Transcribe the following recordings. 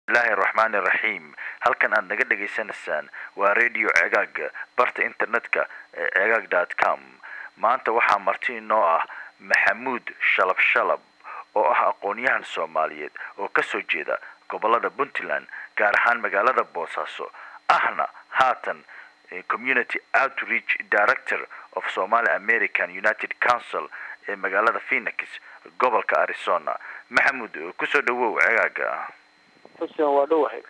bismillaahi raxmaani raxiim. Halkan aad naga dhagaysanaysaan waa radio Cegaag, barta internetka ee cegaag.com. maanta waxaa marti inoo ah Maxamuud Shalab oo ah aqoonyahan Soomaaliyeed oo ka soo jeeda gobolada Puntland, gaar ahaan magaalada Boosaaso, ahna haatan Community Outreach Director of Somali American United Council ee magaalada Phoenix, gobolka Arizona. Maxamuud, ku soo dhawow Cegaag. حسين ودوحي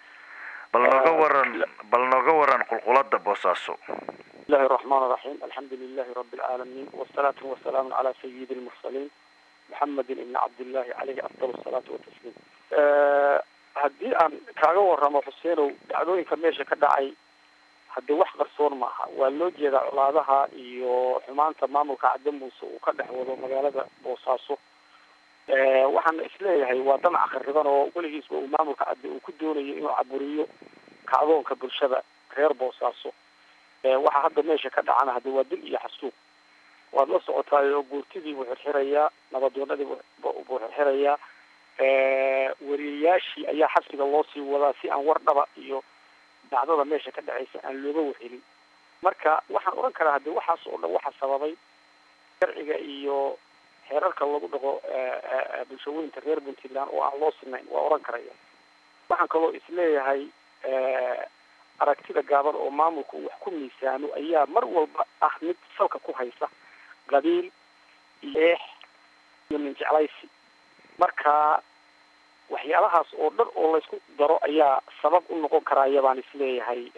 بل نوغا وران قلقلات بوساسو. بسم الله الرحمن الرحيم. الحمد لله رب العالمين، والصلاة والسلام على سيد المرسلين محمد بن عبد الله عليه أفضل الصلاة والتسليم. هدي أن كاغا ورما حسين دعوين كميشا كدعي هدي wax qarsoon maaha waa loo jeedaa colaadaha iyo xumaanta maamulka cadambuus oo ka dhaxwado magaalada Boosaaso. waxaan isleeyahay waa damac khariban oo weligiis uu maamulka cadde uu ku doonayo inuu caburiyo kacdoonka bulshada reer Boosaaso. waxa hadda meesha ka dhacana hadda waa dil iyo xasuuq. waa la socotaay oo guurtidii uu xirxiraya, nabadoonadii uu xirxiraya, wariyaashii ayaa xabsiga loo sii wadaa si aan war dhaba iyo dacdada meesha ka dhacaysa aan looga waxilin. marka waxaan oran karaa hadda waxaas oo dhan waxa sababay sharciga iyo xeerarka lagu dhaqo bulshooyinka reer Puntland oo aan loo sinayn waa oran karaya. waxaan kaloo isleeyahay aragtida gaaban oo maamulku wax ku miisaano ayaa mar walba ah mid salka ku haysa qabiil iyo min jeclaysi. marka waxyaalahaas oo dhan oo la isku daro ayaa sabab u noqon karaya baan isleeyahay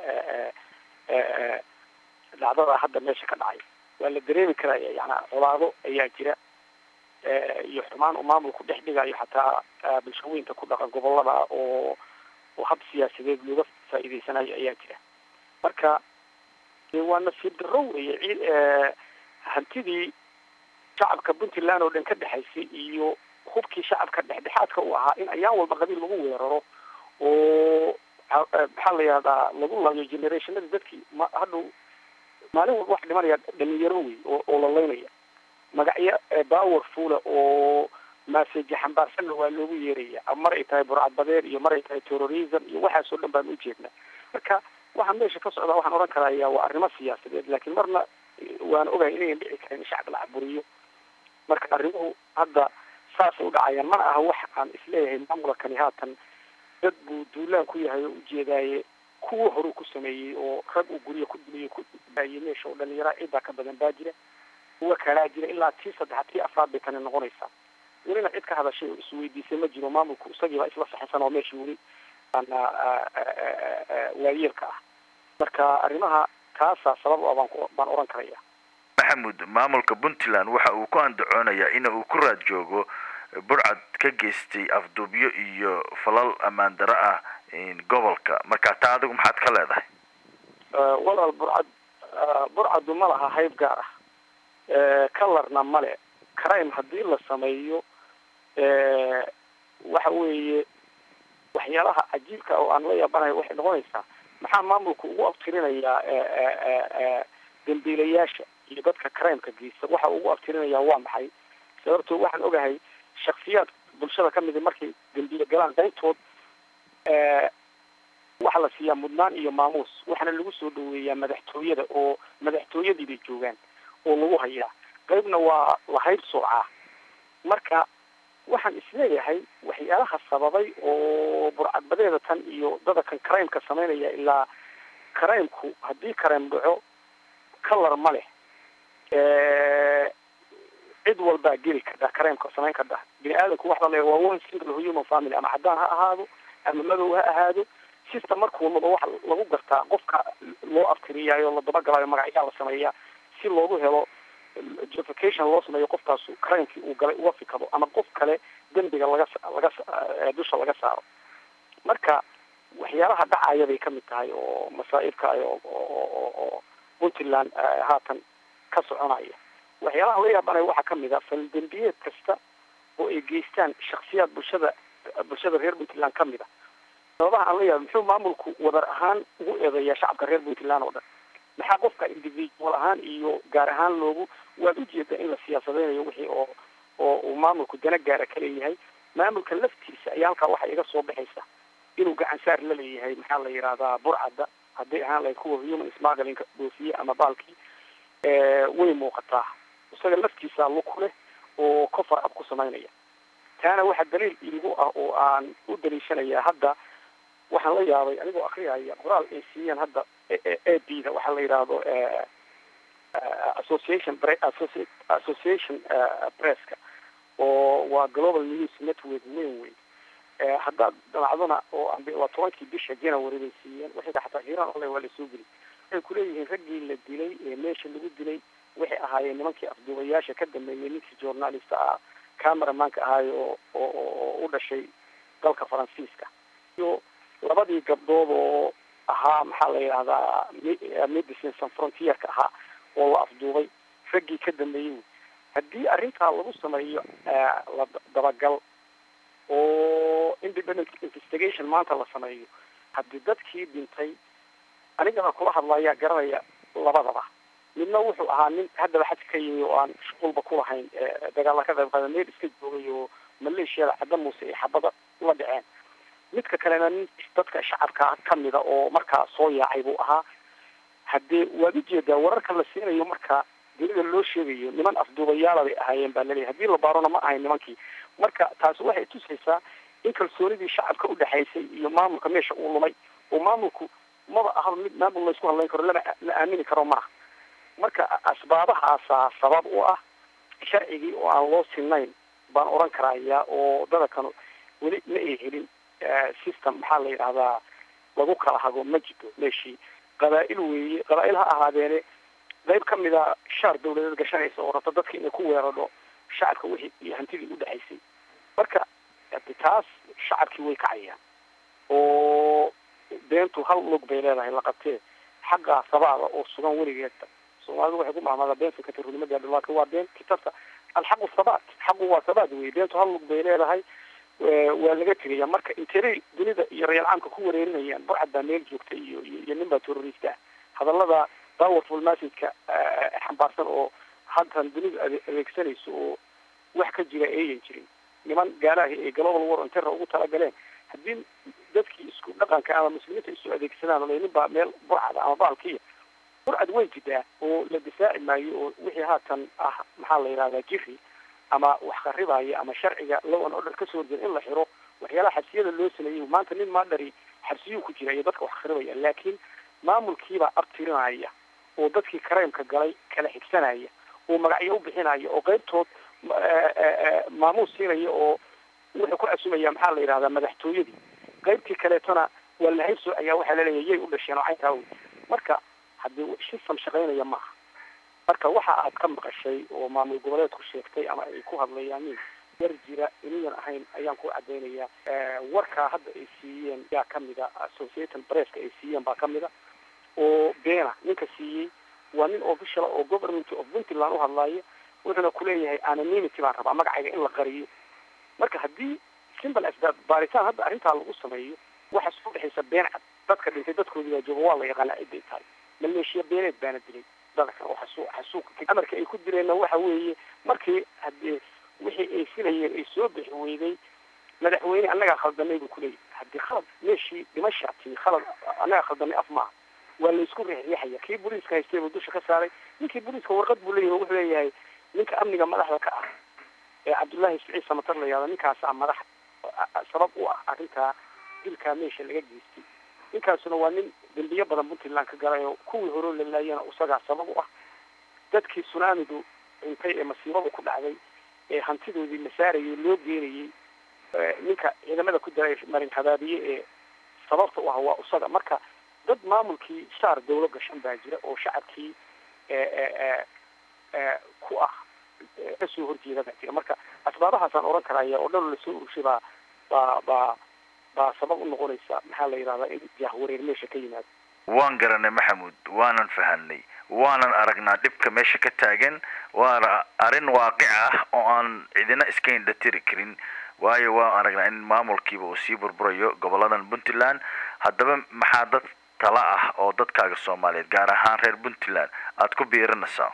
dhacdada hadda meesha ka dhacay. waa la dareemi karaya yani colaado ayaa jira iyo xumaan uu maamulku dhex dhigayo xataa bulshooyinka ku dhaqan gobolada oo hab siyaasadeed looga faa'iideysanayo ayaa jira. marka waa nasiib darro weeye hantidii shacabka Puntland oo dhan ka dhaxaysay iyo hubkii shacabka dhexdhexaadka u ahaa in ayaan walba qabiil lagu weeraro oo maxaa la yiraahdaa lagu laayo generationada dadkii hadhow maalin walba wax dhimanaya dhalinyaro wey oo la leynaya magacyo powerful oo message xambaarsan waa loogu yeeraya mar ay tahay burcad badeer iyo mar ay tahay terrorism iyo waxa soo dhan baan u jeednaa. marka waxaan meesha ka socda waxaan oran karaa waa arrimo siyaasadeed, laakiin marna waan ogahay inay dhici karaan shacab la caburiyo. marka arrimuhu hadda saas u dhacayaan ma aha wax aan isleeyahay maamulkani haatan dad buu duulaan ku yahay oo u jeedaaye kuwa hore ku sameeyay oo rag uu guriga ku dilay ku daayay meesha oo dhalinyaro cid ka badan baa jira kuwa kala jira ilaa tii saddex tii afraad bay kan noqonaysaa. welina cid ka hadashay oo isweydiisay ma jiro. maamulku isagii baa isla saxsan oo meeshii weli ana waayirka ah. marka arrimaha kaasa sabab baan oran karaya. Maxamuud, maamulka Puntland waxa uu ku andacoonayaa in uu ku raad joogo burcad ka geystay afduubyo iyo falal amaan dara ah gobolka. marka taa adigu maxaad ka leedahay? walaal burcadu ma laha hayb gaar ah, kalarna male. crime haddii la sameeyo waxa weeye waxyaalaha cajiibka oo aan la yaabanayo waxay noqonaysaa maxaa maamulku ugu abtirinayaa dambiilayaasha iyo dadka crime-ka geysta. waxa ugu abtirinayaa waa maxay? sababtoo waxaan ogahay shakhsiyaad bulshada ka mid markay dambiile galaan qaybtood waxa la siiyaa mudnaan iyo maamuus, waxaana lagu soo dhaweeyaa madaxtooyada oo madaxtooyadii bay joogaan oo lagu hayaa. qaybna waa la hayb soocaa. marka waxaan isleeyahay waxyaalaha sababay oo burcadbadeeda tan iyo dadka crime-ka sameynaya ilaa crime-ku haddii crime dhaco color ma leh. cid walba geli karta crime-ka sameyn karta. bini'aadamku waxa la waa one single human family, ama cadaan ha ahaado ama madow ha ahaado. system markuu noqdo wax lagu gartaa qofka loo afkariyayo la dabagalayo magacyo la sameeyaa si loogu helo justification loo sameeyo qofkaas crime-kii uu galay uga fikado ama qof kale dambiga dusha laga saaro. marka waxyaalaha dhacaya bay ka mid tahay oo masaa'ibka oo Puntland haatan ka soconaya. waxyaalaha la yaabanayo waxa ka mid ah fal dambiyeed kasta oo ay geystaan shakhsiyaad bulshada reer Puntland ka mid ah. sababaha aan la yaab muxuu maamulku wadar ahaan ugu eedeeyaa shacabka reer Puntland oo dhan? maxaa qofka individual ahaan iyo gaar ahaan loogu waad u jeedaa in la siyaasadeynayo wixii oo maamulku dana gaara ka leeyahay. maamulka laftiisa ayaa halkaa waxa iga soo baxaysa gacansaar la leeyahay maxaa la yidhahdaa burcadda hadday ahaan lahayd kuwa human smugglinka dhoofiye ama baalkii way muuqataa isaga laftiisa luku leh oo cover up ku samaynaya taana waxa daliil iigu ah oo aan u daliishanaya hadda waxaan la yaabay anigoo akriyaya qoraal ay siiyeen hadda AD-da waxaa la yidhaahdo association presska oo waa global news network weyn weyn haddaad dhamacdona oo waa 10kii bisha January bay siiyeen waxay xataa hiiraan online waa la soo geliyay waxay ku leeyihiin raggii la dilay ee meesha lagu dilay waxay ahaayeen nimankii afduubayaasha ka dambeeyay ninkii journalist ah cameramanka ahaay oo u dhashay dalka Faransiiska iyo labadii gabdhood oo ahaa maxaa la yidhahdaa Medicine Sans Frontieres ahaa oo la afduubay raggii ka dambeeyay haddii arrintaa lagu sameeyo la dabagal oo independent investigation maanta la sameeyo haddii dadkii dhintay anigana kula hadlaya garanaya labadaba midna wuxuu ahaa nin haddaba xad ka yimi oo aan shaqulba ku lahayn dagaal ka qayb qaadanay iska joogay oo maleeshiyada cadda muuse ee xabada la dhaceen midka kalena nin dadka shacabka kamida oo markaa soo yaacay buu ahaa haddii waad ujeedaa wararka la siinayo markaa dunida loo sheegayo niman afduubayaal bay ahaayeen baa laleeyahay haddii la baarona ma ahayn nimankii marka taasi waxay tusaysaa in kalsoonidii shacabka u dhaxaysay iyo maamulka meesha uu lumay oo maamulku maba aha mid maamul la isku hadlayn karo la aamini karo maaha marka asbaabahaasa sabab u ah sharcigii oo aan loo sinayn baan oran karayaa oo dadkan weli ma ay helin system maxaa la yidhahdaa lagu kala hago ma jiro meeshii qabaa'il weeye qabaa'il ha ahaadeene qayb ka mid a shaar dawladeed gashanaysa oo rabta dadka inay ku weerardo shacabka wixii iyo hantidii u dhaxaysay marka taas shacabkii way kacayaan oo beentu hal lug bay leedahay la qabtee xagga sabaada oo sugan weligeedba soomaalidu waxay ku maamulada beentu ka tirnimada laakiin waa been kitabta alxaqu sabaat xaqu waa sabaat weeye beentu hal lug bay leedahay waa laga tegaya marka intee dunida iyo reer caamka ku wareerinayaan burcadda meel joogta iyo ninba terrorista hadallada powerful message-ka xambaarsan oo haddan dunida adeegsanayso oo wax ka jira ayan jirin niman gaalaha ee global war on terror ugu talagaleen haddii dadkii isku dhaqanka ama muslimiinta isu adeegsadaan oo ninba meel burcad ama baalkiya burcad way jidaa oo la difaaci maayo oo wixii haatan ah maxaa la yidhahdaa jiri ama wax qaribaya ama sharciga law an order ka soo jeeda in la xiro waxyaalaha xabsiyada loo sameeyay maanta nin maadhari xabsiyo ku jira iyo dadka wax qaribaya laakiin maamulkiiba abtirinaya oo dadkii kareemka galay kala xigsanaya oo magacyo u bixinaya oo qaybtood maamuus siinaya oo wuxuu ku casumaya maxaa la yidhahdaa madaxtooyadii qaybtii kaleetona waa la haybso ayaa waxaa laleeyahay yay u dhasheen oo caynkaa wey marka haddii system shaqaynaya maaha marka waxa aad ka maqashay oo maamul goboleedku sheegtay ama ay ku hadlayaan nin war jira inayan ahayn ayaan ku cadaynayaa warkaa hadda ay siiyeen yaa kamida associated presska ay siiyeen baa kamida oo beena ninka siiyey waa nin official oo government of Puntland u hadlaya wuxuuna ku leeyahay anonymity baan rabaa magacayga in la qariyo marka haddii simple as that baaritaan hadda arrintaa lagu sameeyo waxa soo dhexaysa been cad dadka dhintay dadkoodii jooga waa la yaqaanaa ciday tahay maleeshiya beeneed baana dilay dadka waxa xasuuq amarka ay ku direena waxa weeye markii haddii wixii ay filayeen ay soo bixi weyday madaxweyne annaga khaldanay buu ku leeyahay haddii khalad meeshii dhimashatii khalad annaga khaldanay af maaha waa la isku riixriixaya kii booliiska haystay buu dusha ka saaray ninkii booliiska warqad buu leeyahay wuxuu leeyahay ninka amniga madaxda ka ah ee Cabdullaahi Siciid Samatar la yiraahdo ninkaas madax sabab u ah arrinta dilka meesha laga geystay ninkaasuna waa nin dambiyo badan Puntland ka galay oo kuwii hore la laayana usaga sabab u ah dadkii tsunamidu intay ee masiibada ku dhacday ee hantidoodii masaarayay loo geeriyay ninka ciidamada ku daray marin habaabiye ee sababta u ah waa usaga marka dad maamulkii shaar dawlad gashan baa jira oo shacabkii ku ah kasoo horjeeda baa jira marka asbaabahaasaan oran karaya oo dhan la soo urshay baa sabab u noqonaysa maxaa la yidhahdaa in jahwareer meesha ka yimaado waan garanay maxamuud waanan fahanay waanan aragnaa dhibka meesha ka taagan waana arrin waaqic ah oo aan cidina iska indhatiri karin waayo waan aragnaa in maamulkiiba uu sii burburayo goboladan Puntland haddaba maxaa dad tala ah oo dadkaaga Soomaaliyeed gaar ahaan reer Puntland aad ku biirinaysaa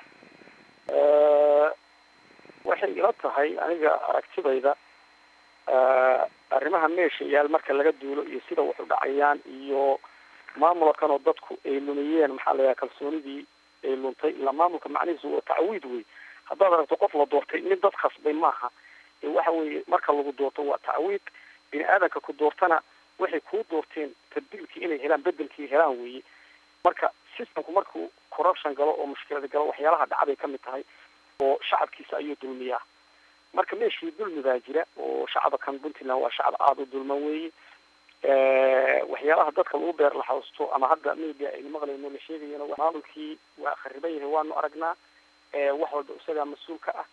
waxay ila tahay aniga aragtidayda arrimaha meesha yaal marka laga duulo iyo sida wax u dhacayaan iyo maamulkan oo dadku ay lumiyeen maxaa la yidhaha kalsoonidii ay luntay ilaa maamulka macnihiisu waa tacwiid wey haddaad aragto qof la doortay nin dad khasbay maaha waxa weeye marka lagu doorto waa tacwiid bini aadanka ku doortana waxay kuu doorteen tabdiilkii inay helaan bedelkii helaan weeye marka systemku markuu corruption galo oo mushkilada galo waxyaalaha dhacday ka mid tahay oo shacabkiisa ayuu dulmiyaa marka meeshii dulmi baa jira oo shacaba kan puntland waa shacab aada u dulman weeye waxyaalaha dadka lagu beer la hawsto ama hadda media aynu maqlayno la sheegayana maamulkii waa khariban yahay waanu aragnaa wax walba isagaa mas-uulka ah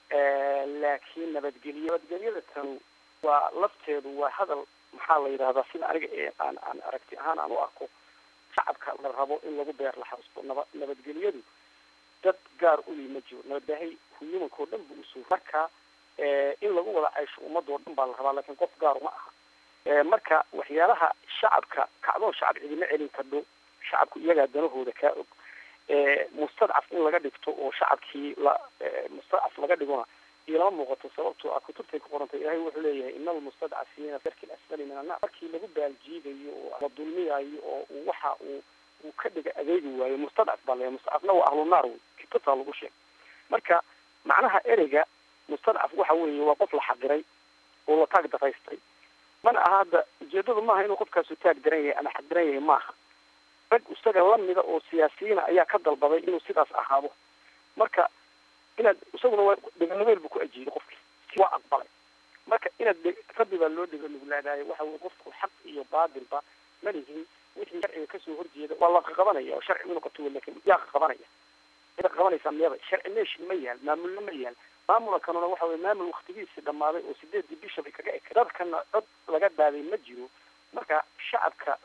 laakiin nabadgelyada tanu waa lafteedu waa hadal maxaa la yidhahdaa sida aniga ee aan aragti ahaan aan u arko shacabka la rabo in lagu beer la hawsto nabadgelyadu dad gaar uli ma jiro nabadbaahay humankao dhan buu usoo marka in lagu wada caysho ummadoo dhan baa la rabaa laakiin qof gaar uma aha marka waxyaalaha shacabka kacdoon shacab cidima celin kardho shacabku iyagaa danahooda kaa og mustadcaf in laga dhigto oo shacabkii mustadcaf laga dhigona iyo lama muuqato sababtoo ah kutubtay ku qorantay ilaahay wuxuu leeyahay ina almustadcafiina darki asfali min annaar markii lagu baaljiidayo oo la dulmiyayo oo waxa uu ka dhiga adeegi waayo mustadcaf baa leeyahay mustadcafna waa ahlu naar wey kitaabta lagu sheegay marka macnaha ereyga mustadcaf waxa weeye waa qof la xaqiray oo la taag daraystay mana aha hadda ujeedadu maaha inuu qofkaasu taag daran yahay ama xaqiran yahay maaha rag isaga lamida oo siyaasiyiina ayaa ka dalbaday inuu sidaas ahaado marka inaad isaguna waa deganabeel buu ku ajiiday qofkii waa aqbalay marka inaad rabbi baa loo dhigo nuglaadaayo waxa weye qofku xaq iyo baadilba malihin wixii sharciga kasoo horjeeda waa la qabanaya oo sharci inuu qabto laakiin yaa qabanaya ida qabanaysaa miyada sharci meeshi ma yaal maamulna ma yaal maamulka kanuna waxa weye maamul waktigiisii dhammaaday oo 8 bisha bay kaga ekay dadkana cod laga daaday ma jiro marka shacabka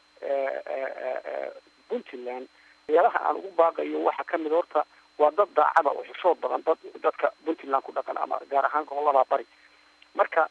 puntland meelaha aan ugu baaqayo waxa kamid horta waa dad daacada oo xishood badan dadka puntland ku dhaqan ama gaar ahaan gobolada bari marka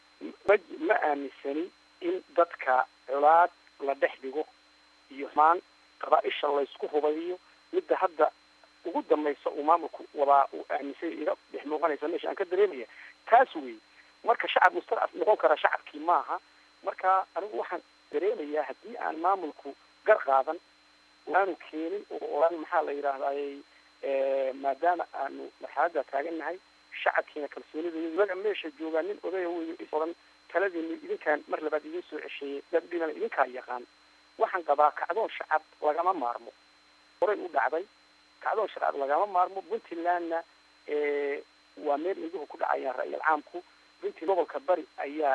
ma aaminsani in dadka colaad la dhex dhigo iyo maan qabaaisha laysku hubayo midda hadda ugu dambaysa uu maamulku wadaa uu aaminsay iga dhex muuqanaysa meesha aan ka dareemaya taas wey marka shacab mustadcaf noqon kara shacabkii maaha marka anigu waxaan dareemayaa haddii aan maamulku gar qaadan aanu keenin oo oran maxaa la yidhaahdaay maadaama aanu marxalada taagannahay shacabkiina kalsoonida iyaga meesha joogaa nin odaya wey oran taladiinu idinkaan mar labaad idin soo cesheeyey dadbinana idinkaa yaqaan waxaan qabaa kacdoon shacab lagama maarmo horay u dhacday kacdoon shacab lagama maarmo puntlandna waa meel induhu ku dhacayaan ra'yal caamku puntland gobolka bari ayaa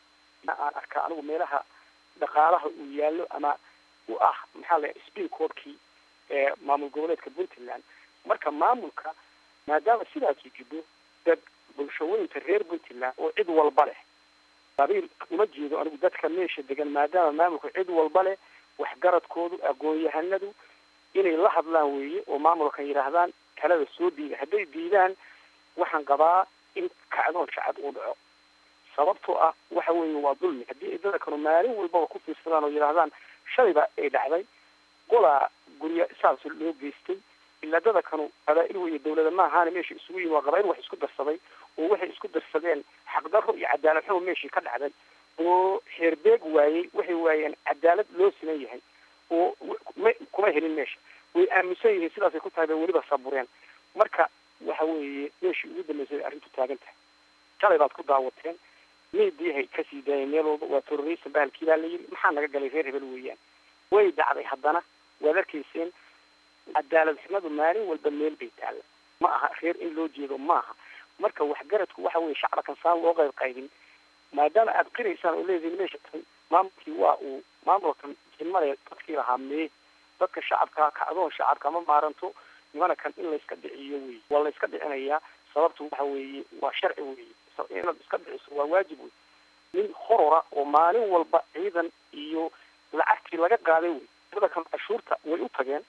aan arkaa anigu meelaha dhaqaalaha uu yaallo ama u ah maxaa la spin codkii maamul goboleedka puntland marka maamulka maadaama sidaasuu jidho dad bulshooyinka reer puntland oo cid walba leh qabiil uma jeedo anigu dadka meesha degan maadaama maamulka cid walba leh waxgaradkoodu aqoon-yahanadu inay la hadlaan weeye oo maamulkan yidhaahdaan talada soo diida hadday diidaan waxaan qabaa in kacdoon shacab uu dhaco sababtoo ah waxa weeye waa dulmi haddii idada kanu maalin walbaba ku fiirsadaan oo yidhaahdaan shalayba ay dhacday qolaa gurya saas loo geystay ilaa dada kanu qabaa'il weeye dawlada ma ahaana meesha isugu yimi waa qabaa'il wax isku darsaday oo waxay isku darsadeen xaqdarro iyo cadaalad xumo meeshii ka dhacday oo xeerbeeg waayey waxay waayeen cadaalad loo siman yahay oo kuma helin meesha way aaminsan yihiin sidaasay ku tahay bay weliba sabureen marka waxa weeye meeshii ugu dambeysay arrintu taagan tahay shalay baad ku daawateen meediyahay kasii daayeen meel walba waa terrorism bahalkii baa la yidhi maxaa naga galay reer hebel weeyaan way dhacday haddana waad arkayseen cadaalad xumadu maalin walba meel bay taalla ma aha reer in loo jeedo maaha marka waxgaradku waxa weeye shacabkan saan loo qayb qaybin maadaama aad qiraysaan oo leedihin meesha tan maamulkii waa uu maamulkan jimale dadkii lahaa mee dadka shacabka kacdoon shacabka ma maaranto nimana kan in layska dhiciyo wey waa layska dhicinayaa sababtu waxa weeye waa sharci weeye inaad iska dhiciso waa waajib wey nin horora oo maalin walba ciidan iyo lacagtii laga qaaday wey dada kan cashuurta way u tageen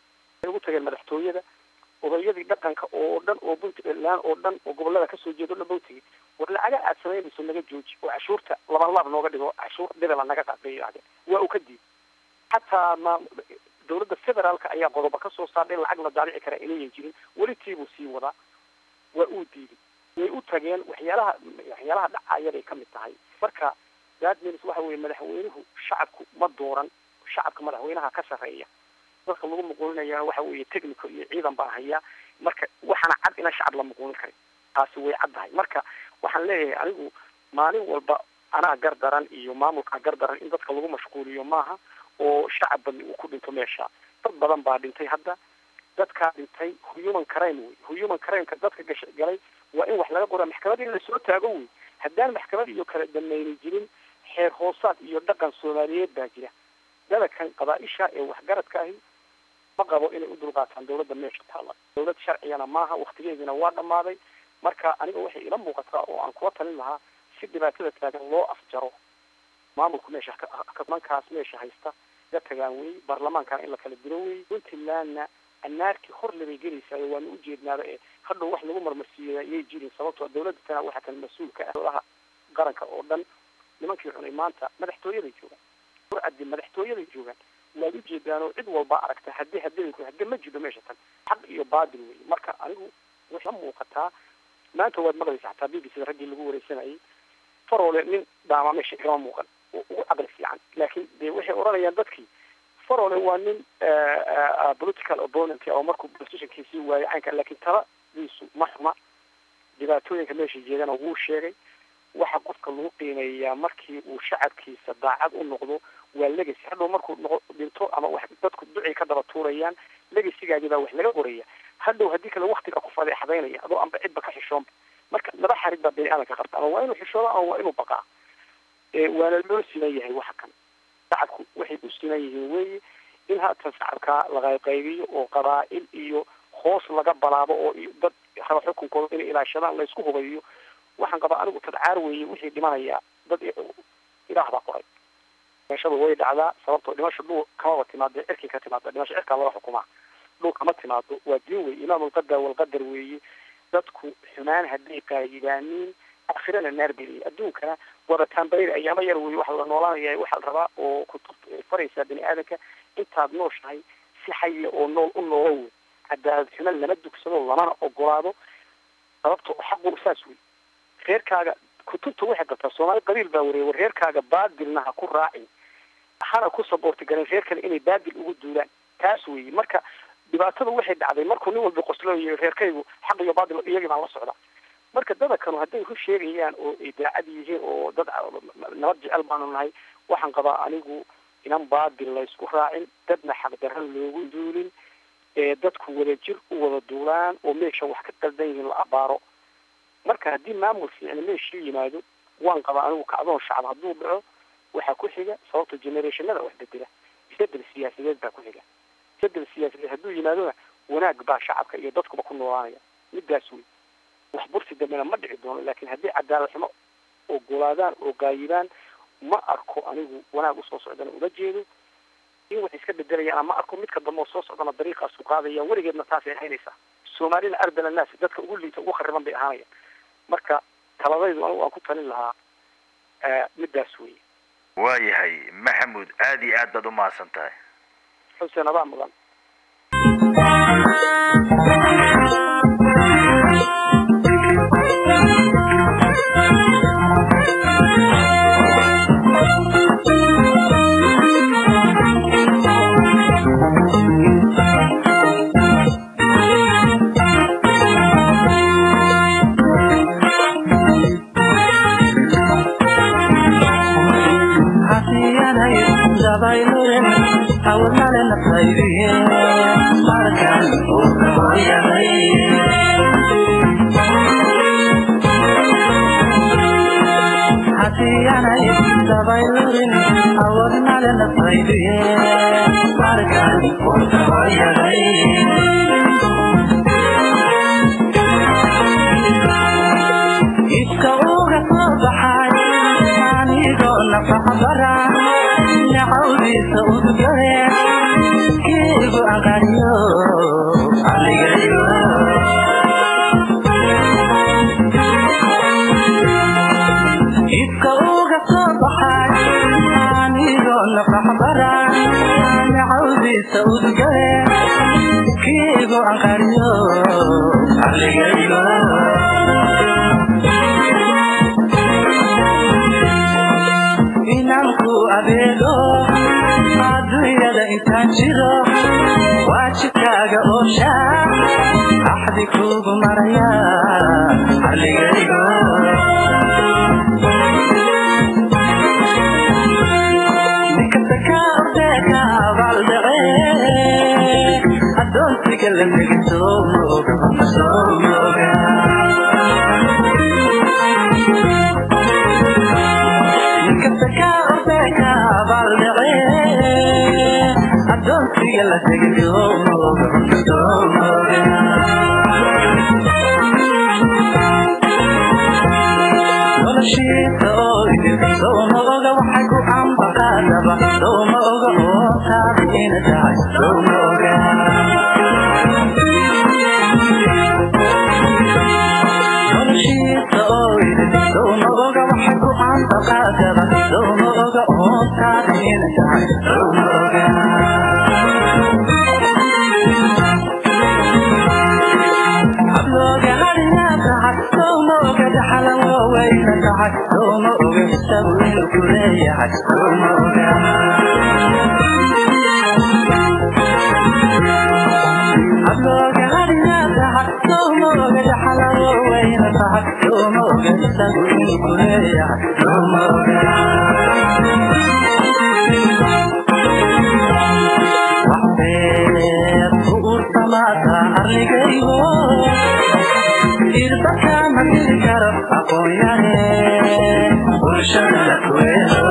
madaxtooyada odayadii dhaqanka oo dhan oo puntland oo dhan oo gobolada kasoo jeedo dhan bawtigi war lacaga aad samaynayso naga jooji oo cashuurta laban laab nooga dhigo cashuur dhibala naga qaadayo waa uu ka diiday xataa dawladda federaalka ayaa qodoba kasoo saarday lacag la daarici karaa inayan jirin weli tiibuu sii wadaa waa uu diiday way u tageen waxyaalaha dhacaya bay kamid tahay marka daadminis waxa weeye madaxweynuhu shacabku ma dooran shacabka madaxweynaha ka sarreeya dadka lagu muquulinaya waxa weeye technical iyo ciidan baa haya marka waxana cad in shacab la muquulin karo taasi way caddahay marka waxaan leeyahay anigu maalin walba anaa gardaran iyo maamulka gardaran in dadka lagu mashquuliyo maaha oo shacab badan uu ku dhinto meesha dad badan baa dhintay hadda dadka dhintay human crime ka dadka galay waa in wax laga qoro maxkamadda la soo taago way haddaan maxkamadda iyo kala dameeyay jirin xeer hoosaad iyo dhaqan Soomaaliyeed baa jira dadkan qabaa'isha ee wax garadka ahi ma qabo inay u dulqaataan dawladda meesha taala dawlad sharciyana maaha waqtigeedina waa dhamaaday marka aniga waxay ila muuqataa oo aan kuwa talin lahaa si dhibaatada taagan loo afjaro maamulku meesha ka mankaas meesha haysta dadkaan way baarlamaanka in la kala diro way Puntlandna annaarki hor labay gelisay waan u jeednaada ee hadda wax lagu marmarsiiyay ay jireen sababtoo dawladda tana waxa kan mas'uulka ah qaranka oo dhan nimankii cunay maanta madaxtooyada joogan qur'aadi madaxtooyada joogan waa u jeedaan oo cid walba aragta hadii ma jiro meesha tan xaq iyo baadil way marka anigu waxa muuqataa maanta waad maqlaysaa xataa BBC ragii lagu wareysanayay farole nin daama meesha kama muuqan ugu aqal fiican laakiin de waxay oranayaan dadkii farole waa nin political opponent oo markuu positionkiisi waayay aynka laakiin taladiisu ma xuma dhibaatooyinka meesha jeedana wuu sheegay waxa qofka lagu qiimeeyaa markii uu shacabkiisa daacad u noqdo waa legacy hadhow markuu dhinto ama wax dadku ducay ka daba tuurayaan legacygaagii baa wax laga qoraya hadhow haddii kale waqtiga ku fadeexadaynaya adoo amba cidba ka xishoon marka laba xarig baa bini'aadanka qabta ama waa inuu xishoodo ama waa inuu baqaa waana loo siman yahay waxa kan shacabku waxay u siman yihiin weeye in haatan shacabka laga qaybiyo oo qabaa'il iyo hoos laga balaabo oo dad raba xukunkooda inay ilaashadaan la isku hubayo waxaan qabaa anigu tadcaar weeye wixii dhimanaya dad ilaah baa qoray meeshada way dhacdaa sababtoo dhimasho dhul kama timaado cirki ka timaado dhimasho cirka laga xukumaa dhul kama timaado waa diin weeye imaamul qadar wal qadar weeye dadku xumaan hadday qaayidaanin aakhirana naar beliye adduunkana wadataan bayr ayaama yar weeye waxa la noolaanaya waxa la rabaa oo kutub faraysa bini'aadanka intaad nooshahay si xay oo nool u noolow cadaalad xumaan lama dugsado lamana ogolaado sababtoo xaqu saas weeye reerkaaga kutubta waxay qabtaa Soomaali qabiil baa wareey reerkaaga baadilna ha ku raacin hana ku saboorti garan reer kale inay baadil ugu duulaan taas weeye marka dhibaatada waxay dhacday markuu nin walba qoslayo reerkaygu xaq iyo baadil iyagii baan la socda marka dad kanu hadday ku sheegayaan oo idaacad yihiin oo dad nabad jecel baan nahay waxaan qabaa anigu inaan baadil la isku raacin dadna xaq darro loogu duulin dadku wada jir u wada duulaan oo meesha wax ka qaldan yihiin la abaaro marka haddii maamul fiican meesha yimaado waan qabaa anigu kacdoon shacab hadduu dhaco waxa ku xiga sababta generationada wax bedela isbedel siyaasadeed baa ku xiga isbedel siyaasadeed hadduu yimaadona wanaag baa shacabka iyo dadkuba ku noolaanaya midaas wey wax bursi dambena ma dhici doono laakiin haddii cadaalad xumo ogolaadaan oo gaayibaan ma arko anigu wanaag usoo socdana uma jeedo in wax iska bedelayaan ma arko midka dambe soo socdana dariiqaas u qaadaya weligeedna taasay ahaynaysaa Soomaalina ardal الناس dadka ugu liita ugu khariban bay ahaanayaan marka taladaydu aan ku talin lahaa midaas weey waayahay Maxamuud aad iyo aad baad u maasantahay xuseen abaa mudan adeego adduunyada intaan jiro waajibkaaga oosha axdi kuugu maraya xalligaygo ninkasta ka ordeeka abaldhace addoonsiga la tegi soo mooga ninkasta ka ordeeka abaldhace addoonsiga la tegi soo mooga noloshiisa oo idin sooma oga waxay ku ambaqaadaba sooma oga oo taada ina tahay sooma oga noloshiisa oo idin sooma oga waxay ku ambaqaadaba sooma oga oo taada ina tahay sooma oga ablooga hadina tahay sooma oga dhaxala waaweyna tahay sooma oga isagu inuu ku leeyahay sooma oga ablooga hadina tahay sooma oga dhaxala waaweyna tahay sooma oga isagu inuu ku leeyahay sooma oga waxbeed ku ursamaata arligaygo irbaka ma dili karo aqoonyane bulshada la kuweero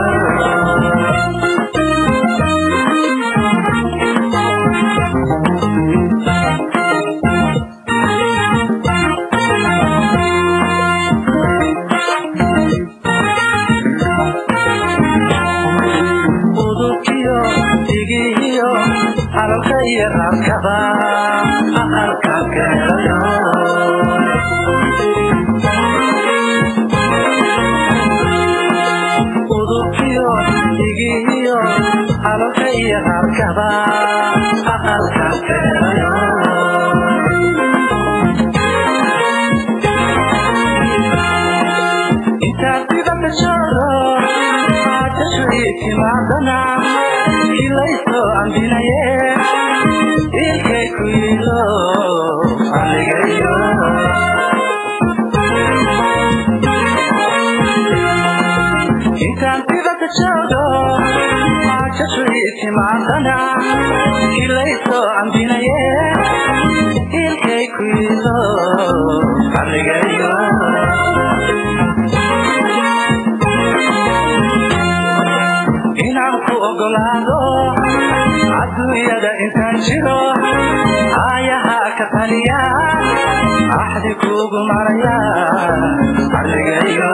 udubkiyo digiyo halka iyo raadkaba aqalka keelayo udubkiyo digiyo halka iyo raadkaba aqalka keelayo intaad dibadda joogo aadashuikimaadana kilayso ambinaye ilkay ku yilo xalligayo intaan dibadda joogo aadashuikimaadana kilayso ambinaye ilkay ku yilo xalligayo inaan ku ogolaado adduunyada intaan jiro aayaha ka taliya axdi kuugu maraya xalligaygo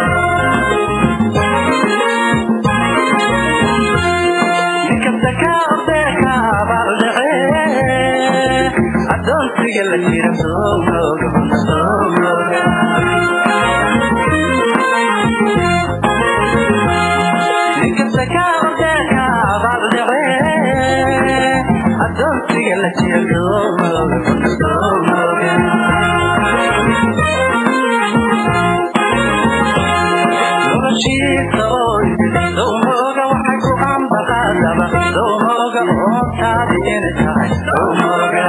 ninkasta ka ordeeka abaldhace addoonsiga la jira soomooga soomooga ninkasta ka ordeeka abaldhace addoonsiga la jira soomooga soomooga noloshiisa oo sooma oga waxay ku ambaqaadaba sooma oga oo taada ina tahay sooma oga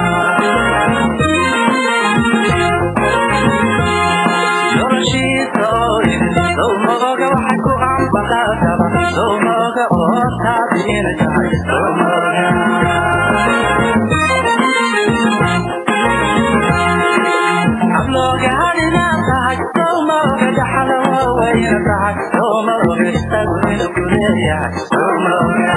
noloshiisa oo sooma oga waxay ku ambaqaadaba sooma oga oo taada ina tahay sooma oga ablooga hadina tahay sooma oga dhaxala waaweyna tahay sooma oga isagu inuu ku leeyahay sooma oga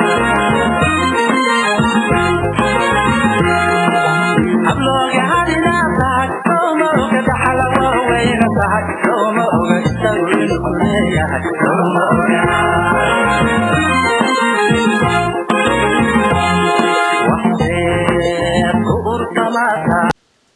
ablooga hadina tahay sooma oga dhaxala waaweyna tahay sooma oga isagu inuu ku leeyahay sooma oga